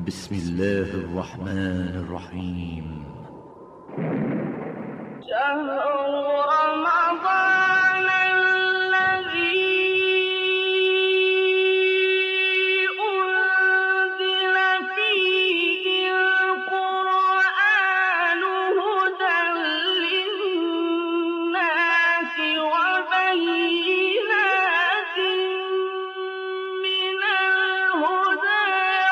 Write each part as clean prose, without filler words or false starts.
بسم الله الرحمن الرحیم. شهر رمضان الذي أنزل فيه القرآن هدى للناس وبينات من الهدى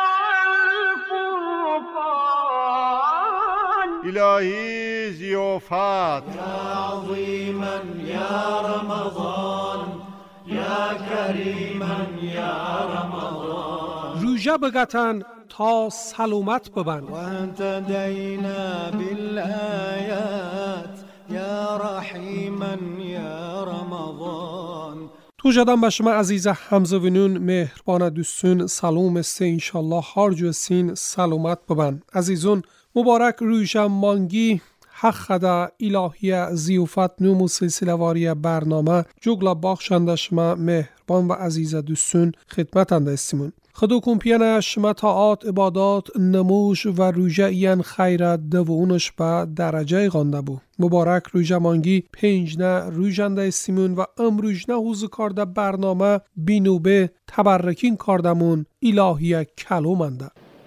والفرقان. إلهی ضیافت يا عظيما يا رمضان يا كريما يا رمضان. روژه بگتن تا سلامت ببن. واهتدينا بالآيات يا رحيما يا رمضان. تو جدن به شما عزیز همزوینون مهربان دوستون سلام است انشالله هر سین سلامت ببن. عزیزون مبارک روژه مانگی حق خدا الهی زیافت نوم و سلسله واری برنامه جگلا باخشنده شما مهربان و عزیز دوستون خدمتنده استیمون. خدو کمپیان شما طاعات عبادات نموش و روژه این خیرت دوونش به درجه غانده بو. مبارک روژه مانگی 5 روژنده استیمون و امروژنه حوز کارده برنامه بینوبه تبرکین کاردمون الهی کلومنده.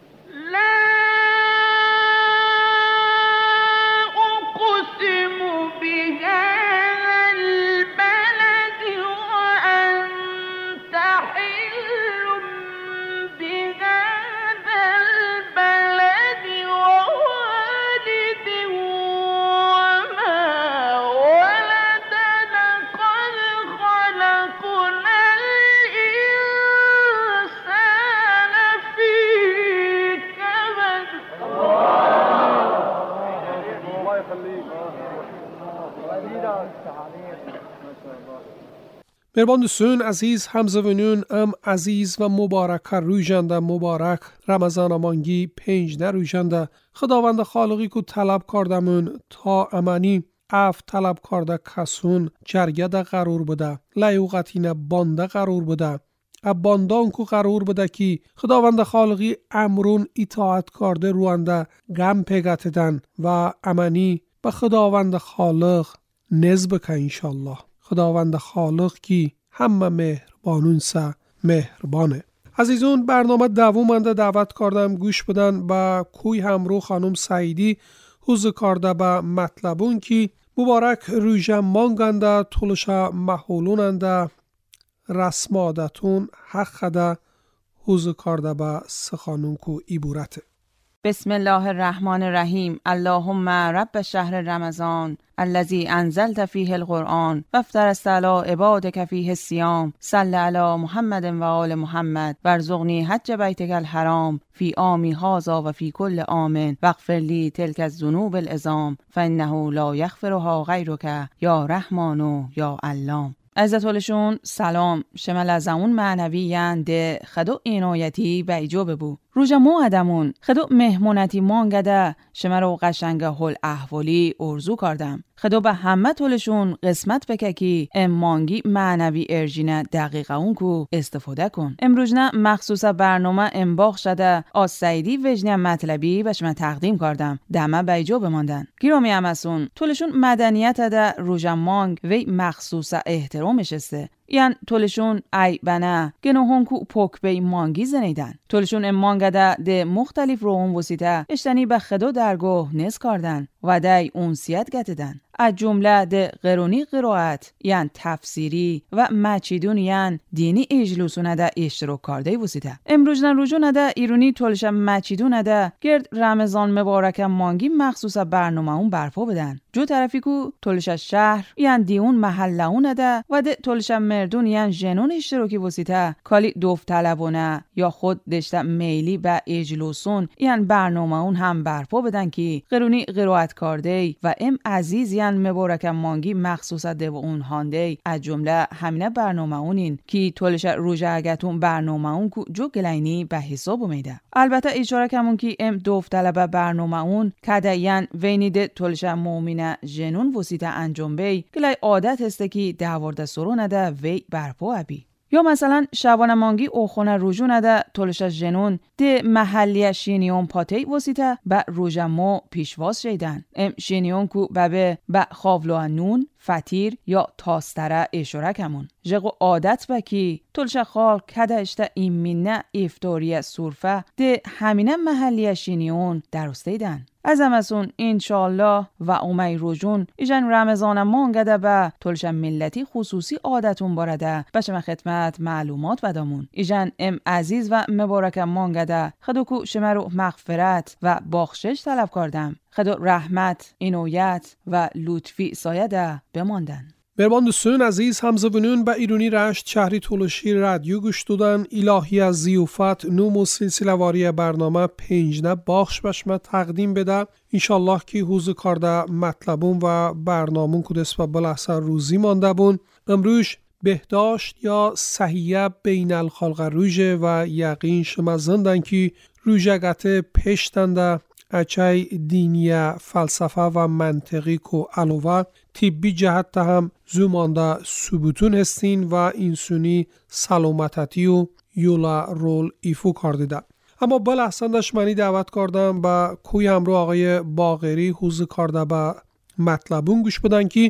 مهربان دوستون عزیز همزوینون ام عزیز و مبارک روژنده مبارک رمضان مانگی 5 روژنده خداوند خالقی کو طلب کردمون تا امانی اف طلب کرده کسون جرگه ده قرار بوده لیوقتینه بانده قرار بوده باندان کو قرار بوده که خداوند خالقی امرون اطاعت کرده روانده گم پیگتدن و امانی به خداوند خالق نزب که انشالله. خداوند خالق کی همه مهربانون سه مهربانه. عزیزون برنامه دومنده دعوت کردم گوش بدن با کوی همرو خانم سعیدی حوز کرده با مطلبون کی مبارک روژه مانگنده طولشا محولوننده رسم عادتون حق خدا حوز کرده با سخانون کو ایبورته. بسم الله الرحمن الرحیم. اللهم رب شهر رمضان الذي انزلت فيه القرآن وافترضت على عبادك فيه الصيام صل على محمد و آل محمد وارزقني حج بيتك الحرام في عامي هذا وفي كل عام واغفر لي تلك الذنوب العظام فإنه لا يغفرها غيرك يا رحمن یا علام. عزتولشون سلام شمال از اون معنوی ده خدو اینایتی به ایجاب بو روژه موعدمون خدو مهمونتی مانگده شما رو قشنگه هل احوالی ارزو کردم خدو به همه طولشون قسمت بککی مانگی معنوی ارجینه دقیقه اون کو استفاده کن. امروزنه مخصوص برنامه انباخ شده از سعیدی وجنه مطلبی به شما تقدیم کردم دمه به ایجاب ماندن. گیرامی همسون طولشون مدنیت ده روژه مانگ وی مخصوص احترامش است. یعنی طولشون ای بنا گنوهون کو پوک بی مانگی زنیدن. طولشون مانگده ده مختلف روون وسیطه اشتنی به خدا درگاه نز کردن و ده اونسیت گتدن. از جمله ده قرونی قرائت یعنی تفسیری و مچیدون یعنی دینی اجلوسونه ده اشتراک کرده وسیطه. امروزن رجوع ده ایرونی طولشم مچیدون ده گرد رمضان مبارک مانگی مخصوص برنامه اون برپا بدن. جو طرفی کو طولش شهر یعنی دیون محله اون ده و ده طولشم مردون یعنی جنون اشتراکی وسیطه کالی داوطلبانه یا خود دشته میلی به اجلوسون یعنی برنامه اون هم برپا بدن که قرونی قرائت کرده و ام عزیز یعنی مبارک مانگی مخصوص ده و اون هانده از جمله همینه برنامه اونین که طولش روژه اگتون برنامه اون کو جو گلینی به حساب میده. البته اشاره کمون که ام داوطلب برنامه اون کده یعنی وینیده طولش مومنه جنون وسیطه انجام بی گلای عادت هسته که دهورده سرو نده وی برپا ابی. یا مثلا شبانه مانگی اوخونه روژونه ده تولش جنون ده محلی شینیون پاتی وسیته با روژمو پیشواز شیدن. ام شینیون کو ببه با خاولو نون فتیر یا تاستره اشورکمون. جگو عادت بکی تولش خال کده اشته ایمینه افتوری سورفه ده همینه محلی شینیون درستیدن. از امسون انشالله و اومی روژون ایجن رمضان مانگده به تولش ملتی خصوصی عادتون بارده بچه خدمت معلومات بدامون. ایجن ام عزیز و مبارک مانگده خدوکو شمرو مغفرت و بخشش طلب کردم. خدو رحمت، اینویت و لطفی سایده بماندن. مهربان دوستان عزیز همزبانون به ایرانی رشت شهری تولشی رادیو گوش دادن. الهی از زیوفت نوم و سلسله واری برنامه 5 باخش بشمه تقدیم بده. انشالله که حوز کارده مطلبون و برنامون کدس و بلحظه روزی مانده بون. امروز بهداشت یا صحیه بین الخلق روژه و یقین شما زندن که روژگت پشتنده اچای دینی فلسفه و منطقی کو علاوه طبی جهت هم زمانده ثبوتون هستین و انسانی سلامتی و یولا رول ایفو کردیده. اما بلحسندش منی دعوت کردم با کوی همرو آقای باقری حوز کرده با مطلبون گوش بدن که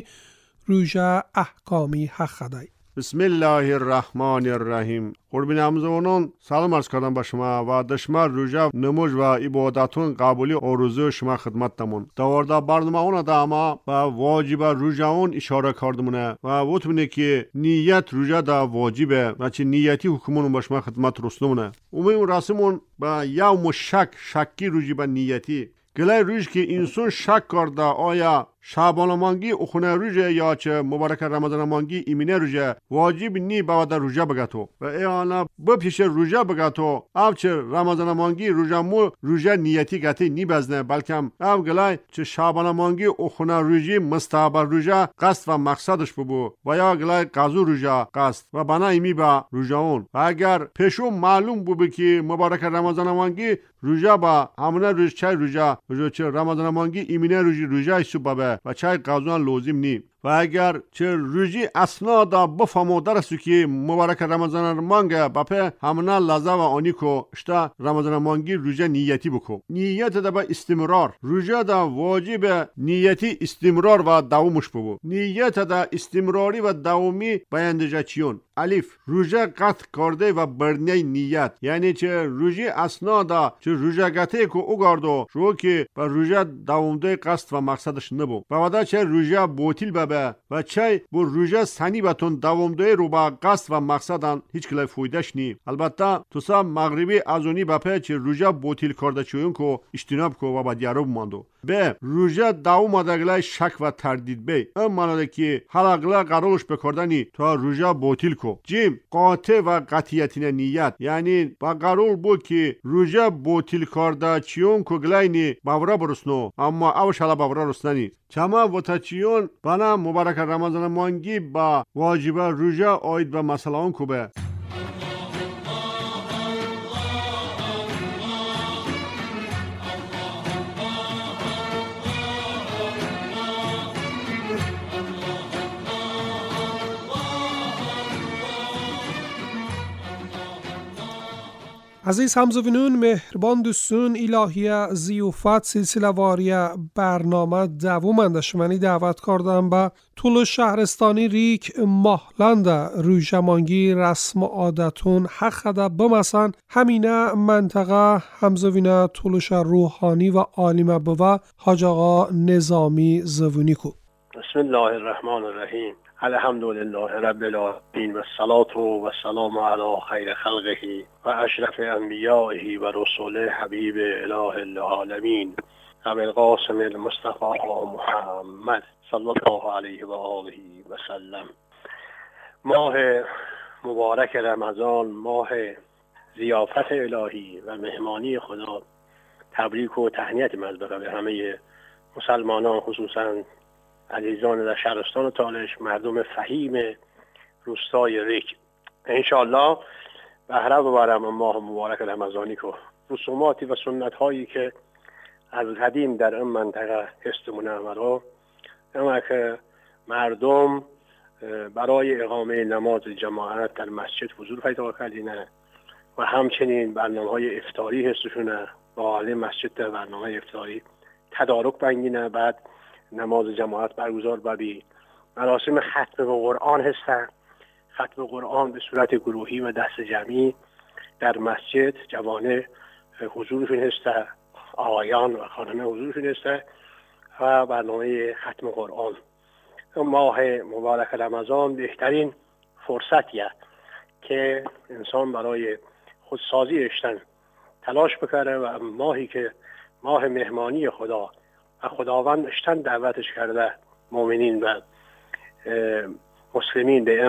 روژه احکامی حق خدای. بسم الله الرحمن الرحیم. قربان همزبانان سلام عرض کردم به شما و دشمر روژه نماز و عبادتون قبولی آرزو شما خدمتتمون. دوارده برنامه اون اما به واجب روژه اون اشاره کردمونه و وطمینه که نیت روژه دا واجبه و چه نیتی حکمون به شما خدمت رسنمونه. اون رسمون به یوم شکی روژه به نیتی گلای روز که انسان شک کرده آیا شعبان مانگی اخونه روژه یا چه مبارک رمضان مانگی ایمینه روژه واجب نی باید روژه بگتو و ایانا بپیش روژه بگتو او چه رمضان مانگی روژه مو روژه نیتی گتی نی بزنه بلکه او گلای چه شعبان مانگی اخونه روژه مستحب روژه قصد و مقصدش ببو و یا گلای قضو روژه قصد و بنا ایمی با روژه اون و اگر پیشو معلوم بو که مبارک رمضان مانگی روژه با همونه روژه چه روژه چه رمضان مانگی ایمینه روژه سببه و چای قضا لازم نی و اگر چه روزی اسنادا بفهمو درستو که مبارک رمضان مانگه بپه همنا لحظه و آنی کو اشتا رمضان مانگی روزه نیتی بکو نیت دا با استمرار روزه دا واجب نیتی استمرار و دوامش ببو نیت دا استمراری و دوامی بیندجا چیون الف روزه قطع کرده و برنی نیت یعنی چه روزی اسنادا چه روزه گته کو اوگاردو شو که با روزه دوامده قصد و مقصدش نبو بعدا چه روزه بوتیل ببه و چای بو روژه سنی بتون دوامده رو با قصد و مقصدان هیچ کلای فویدش نی البته توسا مغربی ازونی بپه چه روژه بوتیل کرده چویون کو اجتناب کو و با دیارو بماندو به روژه دوام ادگلای شک و تردید بی امانده که حلقلا قرارش بکردنی تا روژه بوتیل کو جیم قاطع و قطعیتین نیت یعنی با قرار بو که روژه بوتیل کرده چیون کو گلاینی باورا برسنو اما اوش حالا باورا رسننی چما وتچیون بنا مبارک رمضان مانگی با واجب روژه آید و مسئله اون کوبه عزیز همزوینون مهربان دوستون الهی زیوفت سلسله واری برنامه دوامنده شمانی دعوت کردم به طول شهرستانی ریک ماهلند روژمانگی رسم و عادتون حق ده بمسن همینه منطقه همزوینه طولش روحانی و عالمه بوه حاج آقا نظامی زوونی کو. بسم الله الرحمن الرحیم الحمدلله رب العالمین و الصلاة و السلام علی خیر خلقه و اشرف انبیائه و رسوله حبیب اله العالمین ابی القاسم المصطفى محمد صلی الله علیه و آله و سلم. ماه مبارک رمضان ماه ضیافت الهی و مهمانی خدا تبریک و تهنیت مزبقه به همه مسلمانان خصوصا عزیزان در شهرستان تالش مردم فهیم روستای ریک انشاءالله بهره ببرم ماه مبارک رمضانی که رسوماتی و سنت هایی که از قدیم در این منطقه هستمونه مرا اما که مردم برای اقامه نماز جماعت در مسجد حضور پیدا کردینه و همچنین برنامه‌های افطاری هستشونه با اهل مسجد در برنامه افطاری تدارک بنگینه. بعد نماز جماعت برگزار ببی مراسم ختم قرآن هستن. ختم قرآن به صورت گروهی و دست جمعی در مسجد جوانه حضورشون هسته، آقایان و خانم حضورشون هسته و برنامه ختم قرآن. ماه مبارک رمضان بهترین فرصتیه که انسان برای خودسازی اشتن تلاش بکنه و ماهی که ماه مهمانی خدا و خداوند اشتن دعوتش کرده مؤمنین و مسلمین به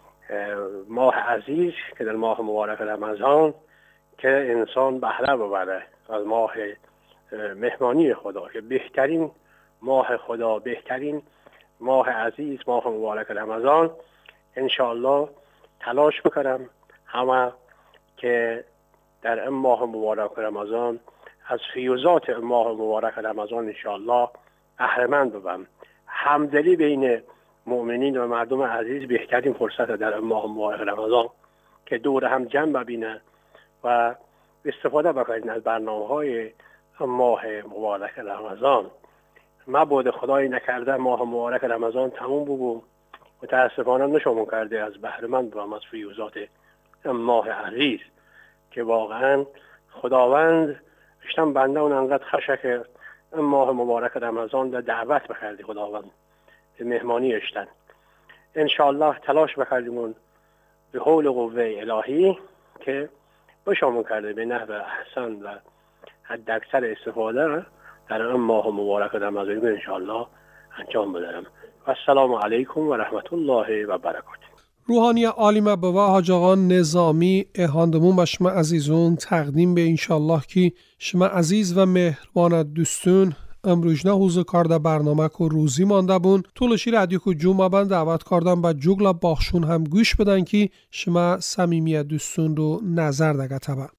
ماه عزیز که در ماه مبارک رمضان که انسان بهره ببره از ماه مهمانی خدا که بهترین ماه خدا، بهترین ماه عزیز، ماه مبارک رمضان. انشاءالله تلاش بکنم همه که در این ماه مبارک رمضان از فیوزات ماه مبارک رمضان انشاءالله بهره‌مند بشم. همدلی بین مؤمنین و مردم عزیز بهترین فرصت در این ماه مبارک رمضان که دور هم جمع ببینه و استفاده بکنید از برنامه‌های ماه مبارک رمضان. مبادا خدای نکرده ماه مبارک رمضان تموم بگو متاسفانه نشمون کرده از بهره‌مند بشم از فیوزات ماه عزیز که واقعا خداوند اشتم بنده اون انقدر خشه که این ماه مبارک رمضان در دعوت بکردی خداوند به مهمانی اشتن. انشاءالله تلاش بکردیمون به حول و قوه الهی که بشامون کرده به نحو احسن و حد اکثر استفاده در این ماه مبارک رمضان انشاءالله انجام بدارم. و السلام علیکم و رحمت الله و برکاته. روحانی عالی مبوا حاج آقا نظامی اهاندمون و شما عزیزون تقدیم به انشالله که شما عزیز و مهربان دوستون امروجنا حوزه کارده برنامه که روزی مانده بون طولشی رادیو که جمعه بند دعوت کردن و جگل باخشون هم گوش بدن که شما صمیمیت دوستون رو نظر دگه تبا.